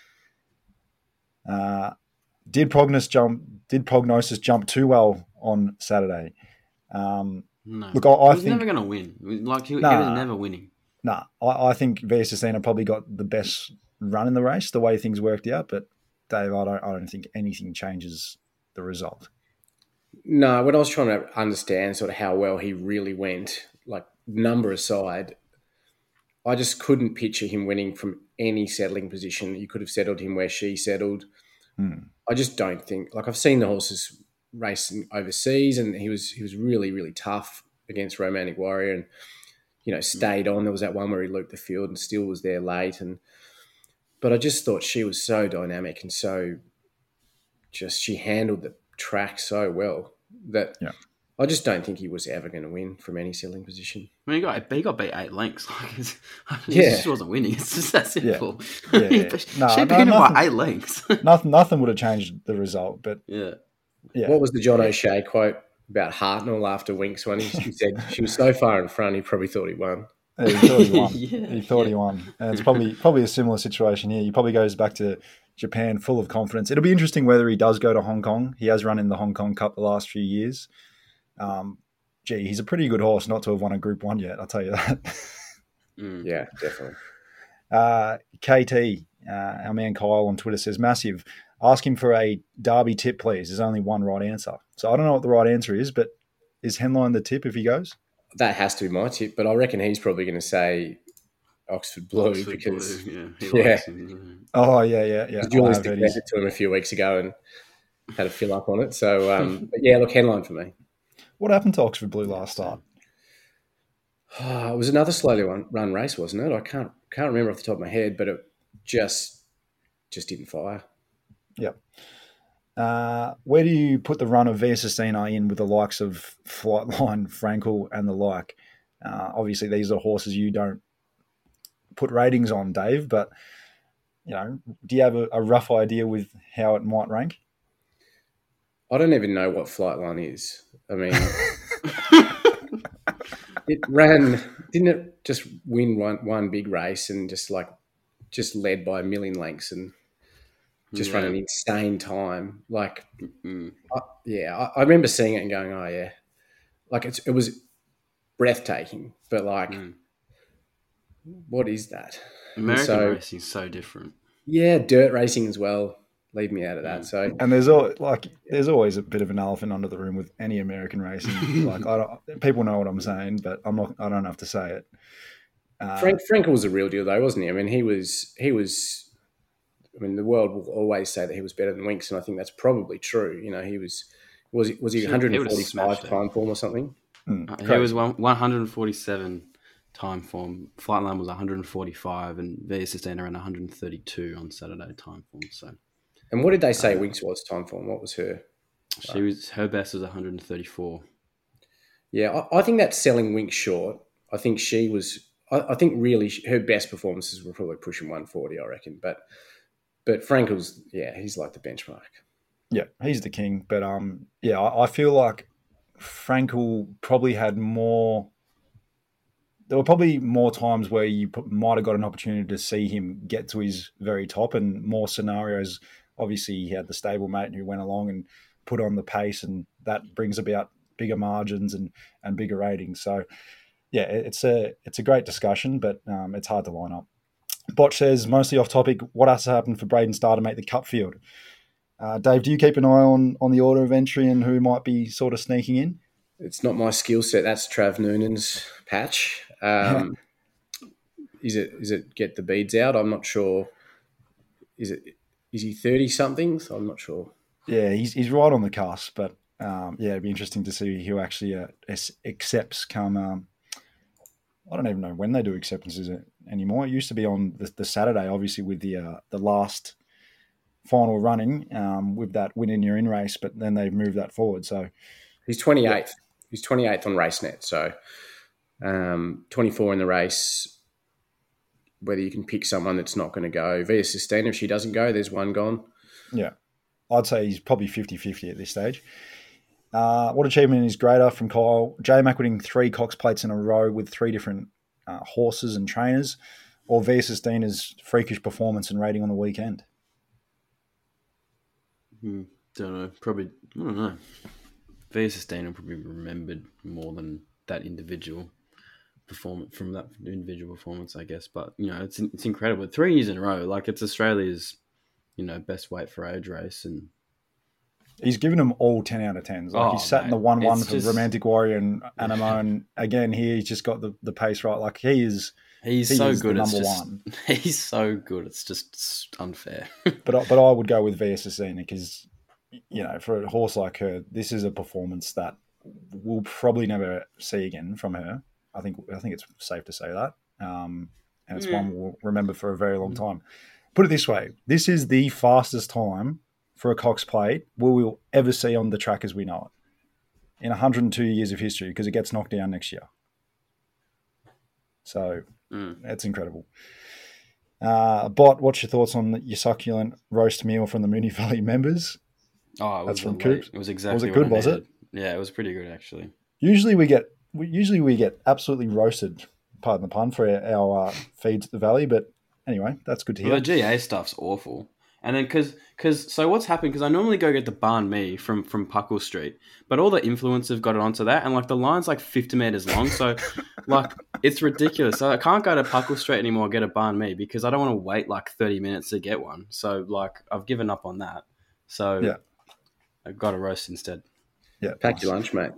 Did Prognosis jump too well on Saturday? No. Look, he was think never going to win. He was never winning. Nah, I think Via Sistina probably got the best run in the race, the way things worked out. But Dave, I don't think anything changes the result. No, when I was trying to understand sort of how well he really went, like number aside, I just couldn't picture him winning from any settling position. You could have settled him where she settled. I just don't think. Like, I've seen the horses racing overseas, and he was really, really tough against Romantic Warrior, and stayed on. There was that one where he looped the field and still was there late, but I just thought she was so dynamic and so she handled the track so well that I just don't think he was ever going to win from any settling position. I mean, he got beat 8 lengths. He just wasn't winning. It's just that simple. Yeah. She beat him by 8 lengths. Nothing would have changed the result. But yeah. What was the John O'Shea quote about Hartnell after Winks when he said she was so far in front, he probably thought he won. Yeah, he thought he won. He thought he won. And it's probably a similar situation here. He probably goes back to Japan full of confidence. It'll be interesting whether he does go to Hong Kong. He has run in the Hong Kong Cup the last few years. He's a pretty good horse not to have won a Group 1 yet, I'll tell you that. Yeah, definitely. KT, our man Kyle on Twitter says, massive. Ask him for a Derby tip, please. There's only one right answer. So I don't know what the right answer is, but is Henline the tip if he goes? That has to be my tip, but I reckon he's probably going to say Oxford Blue because likes him. Oh, yeah. Julius declared it to him a few weeks ago and had a fill up on it. So, but yeah, look, Henline for me. What happened to Oxford Blue last start? It was another slowly run race, wasn't it? I can't remember off the top of my head, but it just didn't fire. Yep. Where do you put the run of Via Sistina in with the likes of Flightline, Frankel, and the like? Obviously, these are horses you don't put ratings on, Dave, but do you have a rough idea with how it might rank? I don't even know what Flightline is. I mean, didn't it just win one big race and just led by a million lengths and just run an insane time. Like, I remember seeing it and going, oh yeah, like it was breathtaking, but what is that? American racing is so different. Yeah, dirt racing as well. Leave me out of that. So, and there's always a bit of an elephant under the room with any American racing. People know what I'm saying, but I don't have to say it. Frankel was a real deal though, wasn't he? I mean, he was. I mean, the world will always say that he was better than Winks, and I think that's probably true. He was he 145 time form or something? He was 147 time form. Flightline was 145, and Via Sistina around 132 on Saturday time form. So, and what did they say Winks was time form? What was her? Her best was 134. Yeah, I think that's selling Wink short. I think she was. I think really her best performances were probably pushing 140, I reckon. But Frankel's, yeah, he's like the benchmark. Yeah, he's the king. But yeah, I feel like Frankel probably had more. There were probably more times where you might have got an opportunity to see him get to his very top, and more scenarios. Obviously, he had the stablemate who went along and put on the pace, and that brings about bigger margins and bigger ratings. So, yeah, it's a great discussion, but it's hard to line up. Botch says, mostly off topic, what has to happen for Braden Starr to make the cup field? Dave, do you keep an eye on the order of entry and who might be sort of sneaking in? It's not my skill set. That's Trav Noonan's patch. Is it get the beads out? I'm not sure. Is he 30 something? So I'm not sure. Yeah, he's right on the cusp, but yeah, it'd be interesting to see who actually accepts come. I don't even know when they do acceptances anymore. It used to be on the Saturday, obviously with the last final running with that win in your in race, but then they've moved that forward. So he's 28th. Yeah. He's 28th on RaceNet. So 24 in the race. Whether you can pick someone that's not going to go. Via Sistina, if she doesn't go, there's one gone. Yeah. I'd say he's probably 50-50 at this stage. What achievement is greater from Kyle? J-Mac winning 3 Cox plates in a row with 3 different horses and trainers, or Via Sistina's freakish performance and rating on the weekend? Don't know. Probably, I don't know. Via Sistina probably remembered more than that individual performance from that individual performance, I guess. But, you know, it's incredible. 3 years in a row. Like, it's Australia's, you know, best weight for age race. And he's given them all 10 out of 10s. Like, he's sat in the 1-1 for Romantic Warrior and Animo. And again, here he's just got the pace right. Like, he's so good. Number one. He's so good. It's just unfair. but I would go with Via Sistina because, you know, for a horse like her, this is a performance that we'll probably never see again from her. I think it's safe to say that. And it's one we'll remember for a very long time. Put it this way. This is the fastest time for a Cox plate we'll ever see on the track as we know it in 102 years of history, because it gets knocked down next year. So that's incredible. Bot, what's your thoughts on your succulent roast meal from the Moonee Valley members? Oh, it was from Coop. It was exactly was it good, was it? Yeah, it was pretty good, actually. Usually we get absolutely roasted, pardon the pun, for our feeds at the Valley, but anyway, that's good to hear. Well, the GA stuff's awful. And then so what's happened, because I normally go get the banh mi from Puckle Street, but all the influencers have got it onto that, and like the line's like 50 metres long, so like it's ridiculous. So I can't go to Puckle Street anymore and get a banh mi because I don't want to wait like 30 minutes to get one. So like I've given up on that. So yeah. I've got a roast instead. Yeah, pack your lunch, mate.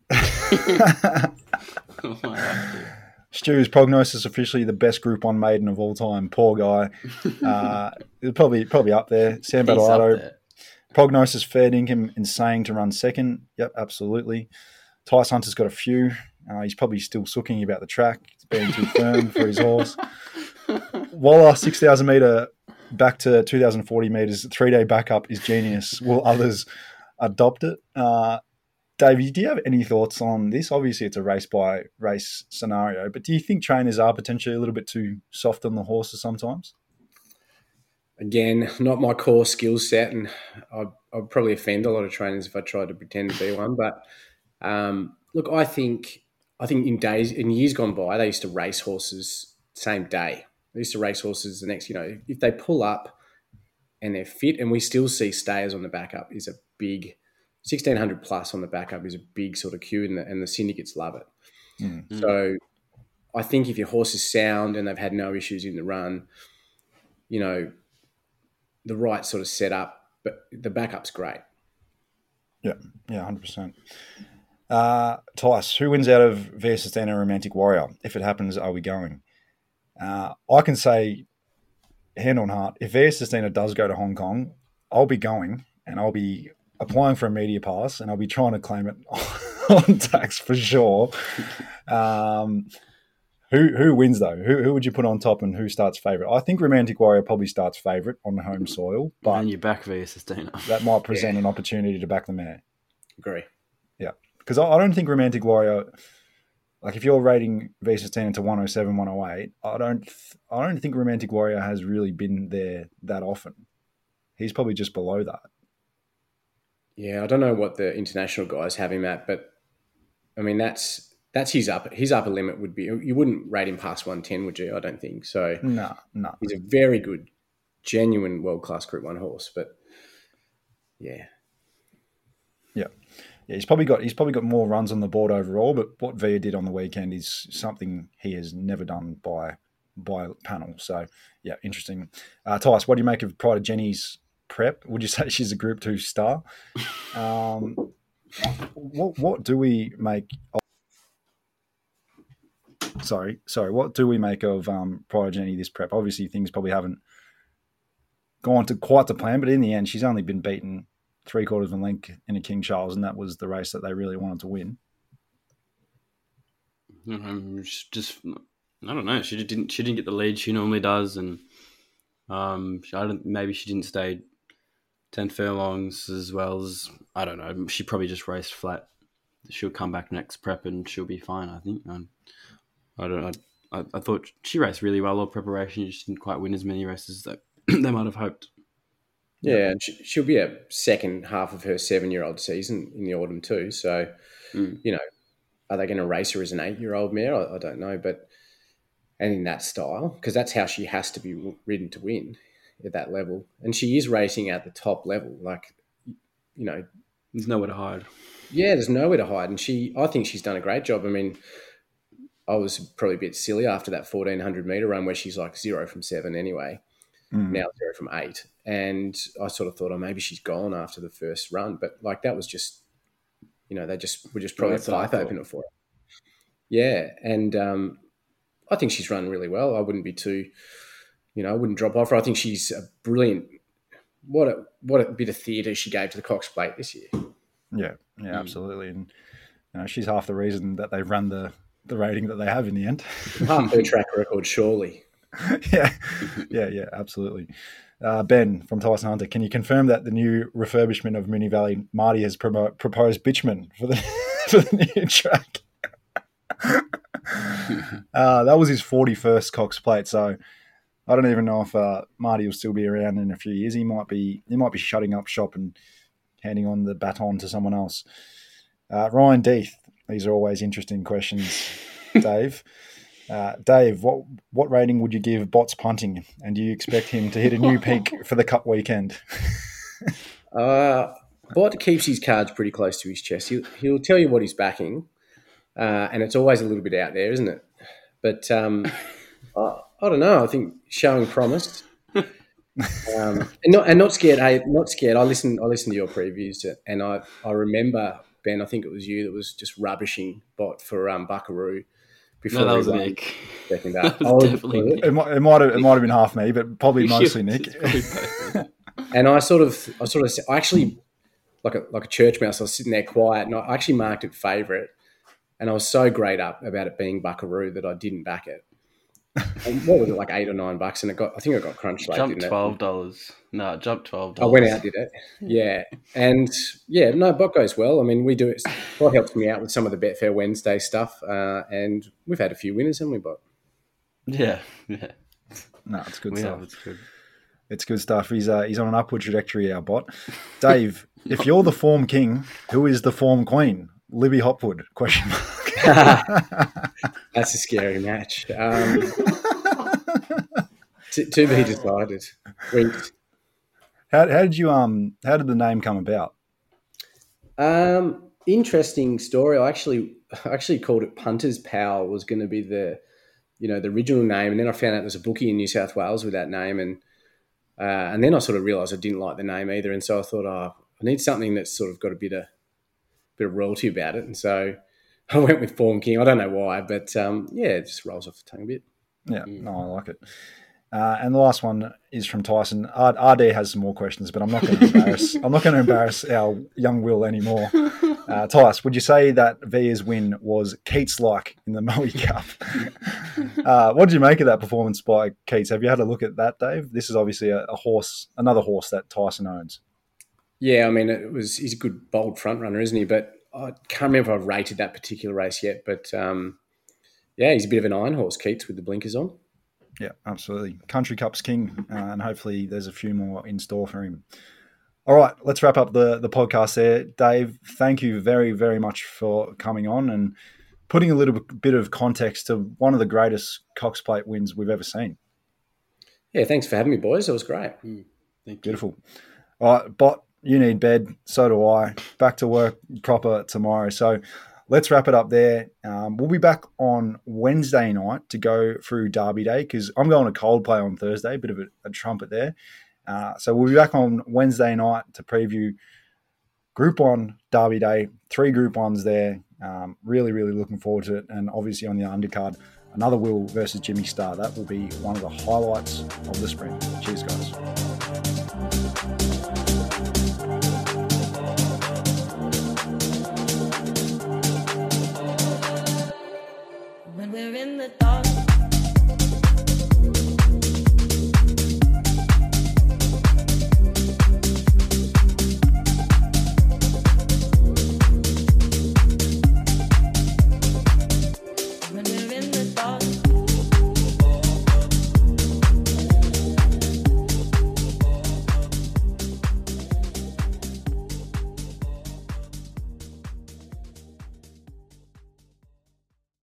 Stu's Prognosis officially the best Group 1 maiden of all time. Poor guy. Probably up there. Sam Battleado. Prognosis fair income and saying to run second. Yep, absolutely. Tice Hunter's got a few. He's probably still sooking about the track. It's being too firm for his horse. Walla 6,000 metre back to 2,040 metres. 3-day backup is genius. Will others adopt it? Davey, do you have any thoughts on this? Obviously, it's a race-by-race scenario, but do you think trainers are potentially a little bit too soft on the horses sometimes? Again, not my core skill set, and I'd probably offend a lot of trainers if I tried to pretend to be one. But look, I think in years gone by, they used to race horses same day. They used to race horses the next. You know, if they pull up and they're fit, and we still see stayers on the backup, is a big 1,600 plus on the backup is a big sort of queue, and the syndicates love it. So I think if your horse is sound and they've had no issues in the run, you know, the right sort of setup, but the backup's great. Yeah, 100%. Tice, who wins out of Via Sistina and Romantic Warrior? If it happens, are we going? I can say, hand on heart, if Via Sistina does go to Hong Kong, I'll be going, and I'll be applying for a media pass, and I'll be trying to claim it on tax for sure. Who wins though? Who would you put on top, and who starts favourite? I think Romantic Warrior probably starts favourite on the home soil, but and you back Via Sistina. That might present an opportunity to back the mare. Agree. Yeah. because I don't think Romantic Warrior, like if you're rating V16 to 107, 108, I don't think Romantic Warrior has really been there that often. He's probably just below that. Yeah, I don't know what the international guys have him at, but I mean that's his upper limit would be. You wouldn't rate him past 110, would you? I don't think so. No. He's a very good, genuine world-class Group 1 horse, but yeah. Yeah, he's probably got more runs on the board overall, but what Via did on the weekend is something he has never done by panel. So yeah, interesting. Tice, what do you make of Pride of Jenny's prep? Would you say she's a Group 2 star? What do we make of, what do we make of Pride of Jenny this prep? Obviously things probably haven't gone to quite the plan, but in the end she's only been beaten 3/4 of a length in a King Charles, and that was the race that they really wanted to win. Just I don't know. She didn't get the lead she normally does, and maybe she didn't stay 10 furlongs as well as, I don't know. She probably just raced flat. She'll come back next prep and she'll be fine, I think. I don't know. I thought she raced really well all preparation. She just didn't quite win as many races that they might have hoped. Yeah, and she'll be a second half of her 7-year-old season in the autumn too. So, are they going to race her as an 8-year-old mare? I don't know, and in that style, because that's how she has to be ridden to win at that level. And she is racing at the top level. Like, there's nowhere to hide. Yeah, there's nowhere to hide. And I think she's done a great job. I mean, I was probably a bit silly after that 1,400 metre run where she's like 0 from 7 anyway. Now 0 from 8. And I sort of thought, maybe she's gone after the first run. But like that was just, they were just probably a pipe opener for her. Yeah. And I think she's run really well. I wouldn't be too, I wouldn't drop off her. I think she's a brilliant, what a bit of theatre she gave to the Cox Plate this year. Yeah, absolutely. And she's half the reason that they've run the rating that they have in the end. Half her track record, surely. Yeah, absolutely. Ben from Tyson Hunter, can you confirm that the new refurbishment of Moonee Valley, Marty has proposed bitumen for the new track? That was his 41st Cox Plate, so I don't even know if Marty will still be around in a few years. He might be shutting up shop and handing on the baton to someone else. Ryan Deeth, these are always interesting questions, Dave. Dave, what rating would you give Bott's punting, and do you expect him to hit a new peak for the Cup weekend? Bott keeps his cards pretty close to his chest. He'll tell you what he's backing, and it's always a little bit out there, isn't it? But I don't know. I think showing promise, and not scared. Hey, not scared. I listened to your previews, and I remember, Ben, I think it was you that was just rubbishing Bott for Buckaroo. No, that was Nick. Second up. That was definitely Nick. It might have been half me, but probably mostly Nick. And I actually, like a church mouse, I was sitting there quiet, and I actually marked it favourite, and I was so great up about it being Buckaroo that I didn't back it. And what was it, like $8 or $9? And I think it got crunched late. Jumped $12. No, it jumped $12. I went out, did it? Yeah, and Bot goes well. I mean, we do it. Bot helps me out with some of the Betfair Wednesday stuff, and we've had a few winners, haven't we, Bot? Yeah. No, it's good stuff. It's good. It's good stuff. He's on an upward trajectory, our Bot. Dave, if you're the form king, who is the form queen? Libby Hopwood? ? That's a scary match. To be decided. How did the name come about? Interesting story. I actually called it Punter's Pal was going to be the original name, and then I found out there's a bookie in New South Wales with that name, and then I sort of realised I didn't like the name either, and so I thought, I need something that's sort of got a bit of royalty about it, and so I went with Form King. I don't know why, but it just rolls off the tongue a bit. Yeah, no, I like it. And the last one is from Tyson. RD has some more questions, but I'm not going to embarrass our young Will anymore. Tyson, would you say that Via's win was Keats-like in the Moe Cup? What did you make of that performance by Keats? Have you had a look at that, Dave? This is obviously another horse that Tyson owns. Yeah, I mean, he's a good bold front runner, isn't he? But I can't remember if I rated that particular race yet, but he's a bit of an iron horse, Keats, with the blinkers on. Yeah, absolutely. Country Cup's king, and hopefully there's a few more in store for him. All right, let's wrap up the podcast there. Dave, thank you very, very much for coming on and putting a little bit of context to one of the greatest Cox Plate wins we've ever seen. Yeah, thanks for having me, boys. It was great. Thank you. Beautiful. All right, Bot, you need bed. So do I. Back to work proper tomorrow. So let's wrap it up there. We'll be back on Wednesday night to go through Derby Day because I'm going to Coldplay on Thursday, bit of a trumpet there. So we'll be back on Wednesday night to preview Group 1 Derby Day, 3 Group 1s there. Really, really looking forward to it. And obviously on the undercard, another Will versus Jimmy Star. That will be one of the highlights of the sprint. Cheers, guys.